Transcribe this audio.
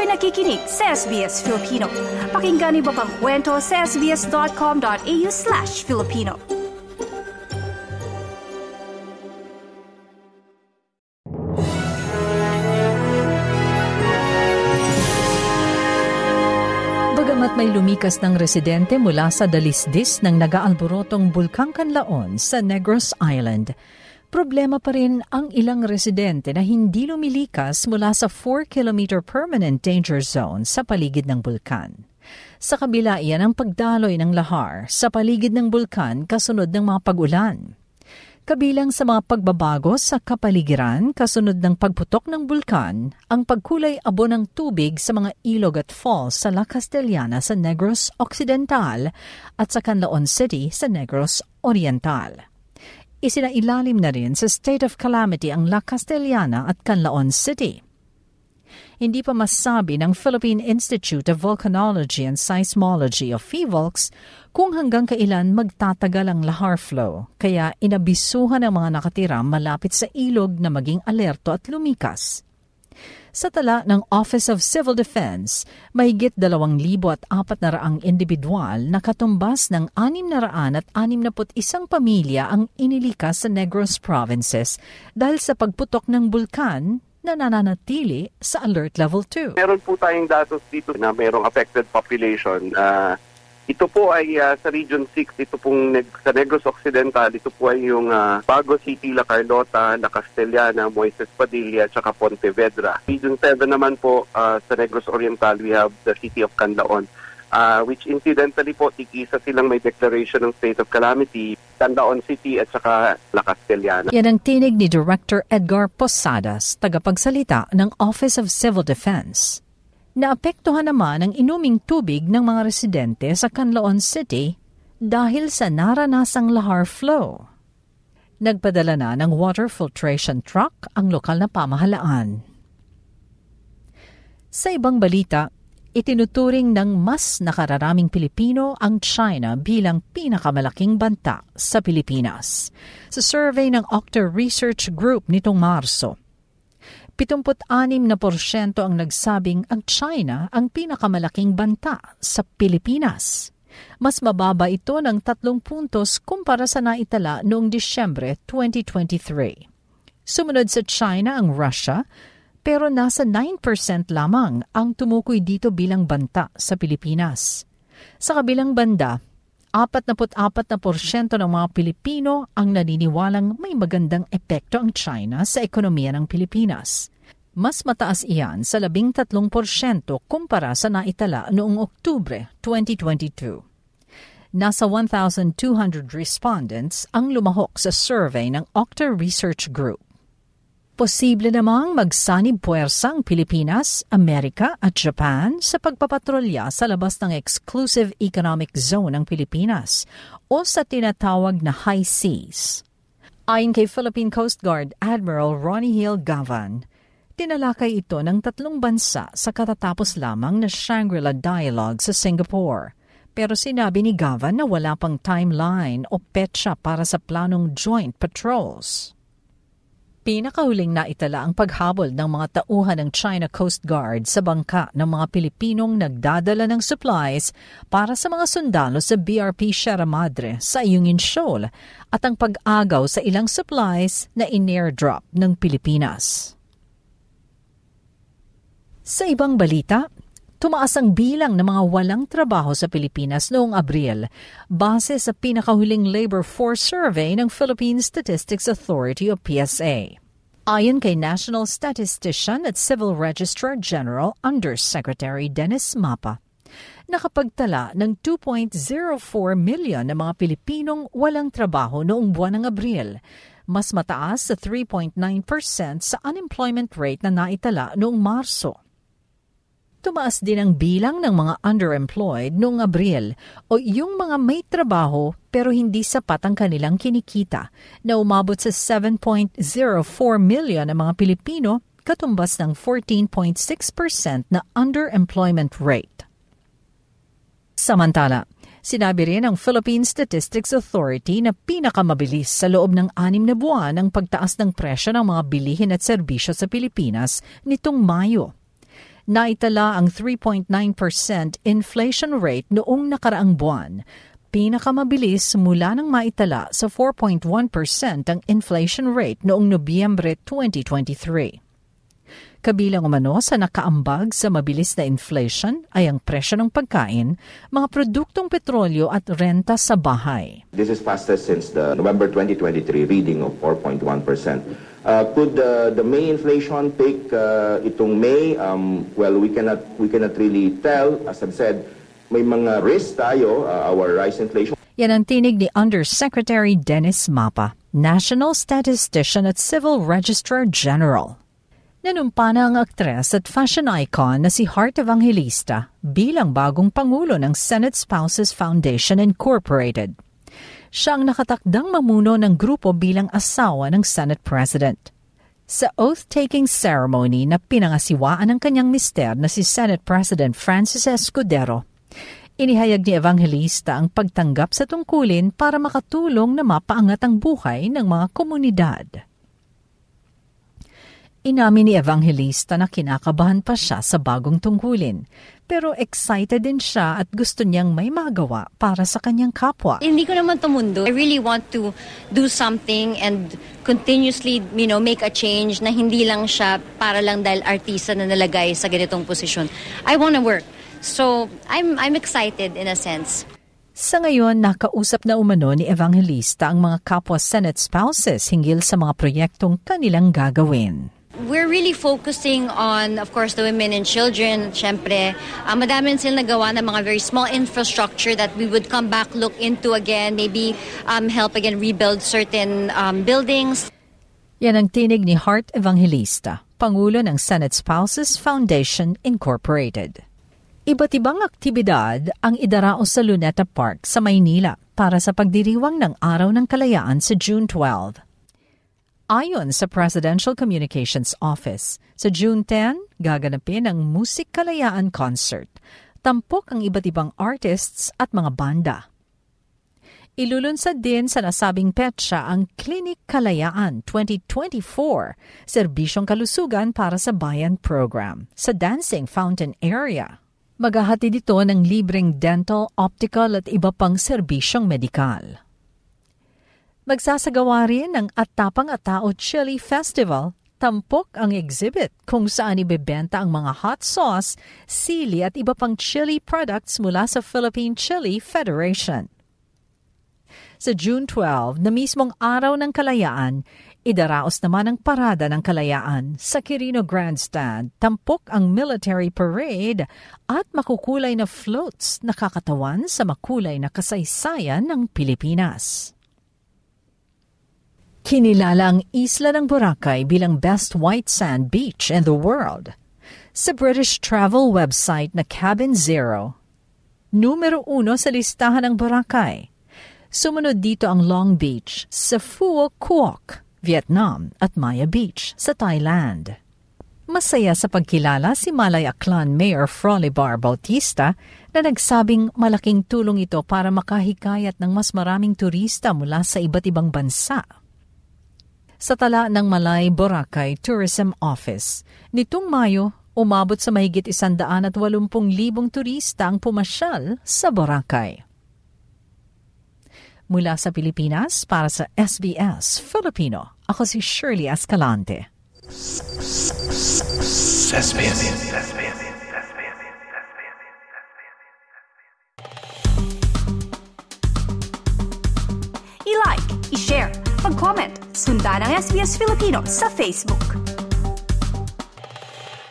Kayo'y nakikinig sa SBS Filipino. Pakinggan niyo pa ang kwento sa sbs.com.au/Filipino. Bagamat may lumikas ng residente mula sa dalisdis ng nag-aalborotong Bulkang Kanlaon sa Negros Island, problema pa rin ang ilang residente na hindi lumilikas mula sa 4-kilometer permanent danger zone sa paligid ng bulkan. Sa kabila iyan ang pagdaloy ng lahar sa paligid ng bulkan kasunod ng mga pag-ulan. Kabilang sa mga pagbabago sa kapaligiran kasunod ng pagputok ng bulkan, ang pagkulay abo ng tubig sa mga ilog at falls sa La Castellana sa Negros Occidental at sa Canlaon City sa Negros Oriental. Isinailalim na rin sa state of calamity ang La Castellana at Canlaon City. Hindi pa masabi ng Philippine Institute of Volcanology and Seismology o PHIVOLCS kung hanggang kailan magtatagal ang lahar flow, kaya inabisuhan ang mga nakatira malapit sa ilog na maging alerto at lumikas. Sa tala ng Office of Civil Defense, mahigit 2,400 individual na katumbas ng 661 pamilya ang inilikas sa Negros Provinces dahil sa pagputok ng bulkan na nananatili sa Alert Level 2. Meron po tayong datos dito na mayroong affected population. Ito po ay sa Region 6, ito pong sa Negros Occidental, ito po ay yung Bago City, La Carlota, La Castellana, Moises Padilla, at Pontevedra. Region 7 naman po sa Negros Oriental, we have the City of Canlaon, which incidentally po, tikisa silang may declaration ng state of calamity, Canlaon City at saka La Castellana. Yan ang tinig ni Director Edgar Posadas, tagapagsalita ng Office of Civil Defense. Naapektuhan naman ang inuming tubig ng mga residente sa Canlaon City dahil sa naranasang lahar flow. Nagpadala na ng water filtration truck ang lokal na pamahalaan. Sa ibang balita, itinuturing ng mas nakararaming Pilipino ang China bilang pinakamalaking banta sa Pilipinas. Sa survey ng Octa Research Group nitong Marso, 76% ang nagsabing ang China ang pinakamalaking banta sa Pilipinas. Mas mababa ito ng 3 puntos kumpara sa naitala noong Disyembre 2023. Sumunod sa China ang Russia, pero nasa 9% lamang ang tumukoy dito bilang banta sa Pilipinas. Sa kabilang banda, 44% ng mga Pilipino ang naniniwalang may magandang epekto ang China sa ekonomiya ng Pilipinas. Mas mataas iyan sa 13% kumpara sa naitala noong Oktubre 2022. Nasa 1,200 respondents ang lumahok sa survey ng Octa Research Group. Posible namang magsanib puwersa ang Pilipinas, Amerika at Japan sa pagpapatrolya sa labas ng Exclusive Economic Zone ng Pilipinas o sa tinatawag na High Seas. Ayon kay Philippine Coast Guard Admiral Ronnie Hill Gavan, tinalakay ito ng 3 bansa sa katatapos lamang na Shangri-La Dialogue sa Singapore. Pero sinabi ni Gavan na wala pang timeline o petsa para sa planong joint patrols. Pinakahuling naitala ang paghabol ng mga tauhan ng China Coast Guard sa bangka ng mga Pilipinong nagdadala ng supplies para sa mga sundalo sa BRP Sierra Madre sa Ayungin Shoal at ang pag-agaw sa ilang supplies na in-airdrop ng Pilipinas. Sa ibang balita, tumaas ang bilang ng mga walang trabaho sa Pilipinas noong Abril base sa pinakahuling labor force survey ng Philippine Statistics Authority o PSA. Ayon kay National Statistician at Civil Registrar General Undersecretary Dennis Mapa, nakapagtala ng 2.04 million na mga Pilipinong walang trabaho noong buwan ng Abril, mas mataas sa 3.9% sa unemployment rate na naitala noong Marso. Tumaas din ang bilang ng mga underemployed noong Abril o yung mga may trabaho pero hindi sapat ang kanilang kinikita na umabot sa 7.04 million na mga Pilipino katumbas ng 14.6% na underemployment rate. Samantala, sinabi rin ng Philippine Statistics Authority na pinakamabilis sa loob ng 6 na buwan ang pagtaas ng presyo ng mga bilihin at serbisyo sa Pilipinas nitong Mayo. Naitala ang 3.9% inflation rate noong nakaraang buwan, pinakamabilis mula nang maitala sa 4.1% ang inflation rate noong Nobyembre 2023. Kabilang umano sa nakaambag sa mabilis na inflation ay ang presyo ng pagkain, mga produktong petrolyo at renta sa bahay. This is fastest since the November 2023 reading of 4.1%. Could the May inflation take itong May? Well, we cannot really tell. As I've said, may mga risks tayo, our rise inflation. Yan ang tinig ni Undersecretary Dennis Mapa, National Statistician at Civil Registrar General. Nanumpa na ang aktres at fashion icon na si Heart Evangelista bilang bagong pangulo ng Senate Spouses Foundation Incorporated. Siya ang nakatakdang mamuno ng grupo bilang asawa ng Senate President. Sa oath-taking ceremony na pinangasiwaan ng kanyang mister na si Senate President Francis Escudero, inihayag ni Evangelista ang pagtanggap sa tungkulin para makatulong na mapaangat ang buhay ng mga komunidad. Inamin ni Evangelista na kinakabahan pa siya sa bagong tungkulin, pero excited din siya at gusto niyang may magawa para sa kanyang kapwa. Hindi ko naman tumundo. I really want to do something and continuously, make a change na hindi lang siya para lang dahil artista na nalagay sa ganitong posisyon. I want to work. So, I'm excited in a sense. Sa ngayon, nakausap na umano ni Evangelista ang mga kapwa Senate spouses hinggil sa mga proyektong kanilang gagawin. We're really focusing on, of course, the women and children. Siyempre, madami silang nagawa ng mga very small infrastructure that we would come back, look into again, maybe help again rebuild certain buildings. Yan ang tinig ni Heart Evangelista, Pangulo ng Senate Spouses Foundation Incorporated. Iba't ibang aktibidad ang idaraos sa Luneta Park sa Maynila para sa pagdiriwang ng Araw ng Kalayaan sa June 12. Ayon sa Presidential Communications Office, sa June 10, gaganapin ang Musik Kalayaan Concert. Tampok ang iba't ibang artists at mga banda. Ilulunsad din sa nasabing petsa ang Clinic Kalayaan 2024, serbisyong kalusugan para sa bayan program, sa Dancing Fountain area. Maghahatid ito ng libreng dental, optical at iba pang serbisyong medikal. Magsasagawa rin ng Atapang-Atao Chili Festival. Tampok ang exhibit kung saan ibebenta ang mga hot sauce, sili at iba pang chili products mula sa Philippine Chili Federation. Sa June 12, na mismong Araw ng Kalayaan, idaraos naman ang Parada ng Kalayaan sa Quirino Grandstand. Tampok ang military parade at makukulay na floats na kakatawan sa makulay na kasaysayan ng Pilipinas. Kinilala ang isla ng Boracay bilang best white sand beach in the world. Sa British travel website na Cabin Zero, numero 1 sa listahan ng Boracay. Sumunod dito ang Long Beach sa Phuoc Cuoc, Vietnam at Maya Beach sa Thailand. Masaya sa pagkilala si Malay Aklan Mayor Frolibar Bautista na nagsabing malaking tulong ito para makahikayat ng mas maraming turista mula sa iba't ibang bansa. Sa tala ng Malay Boracay Tourism Office, nitong Mayo, umabot sa mahigit 180,000 turista ang pumasyal sa Boracay. Mula sa Pilipinas, para sa SBS Filipino, ako si Shirley Escalante. I-like, i-share, mag-comment, sundan ang SBS Filipino sa Facebook.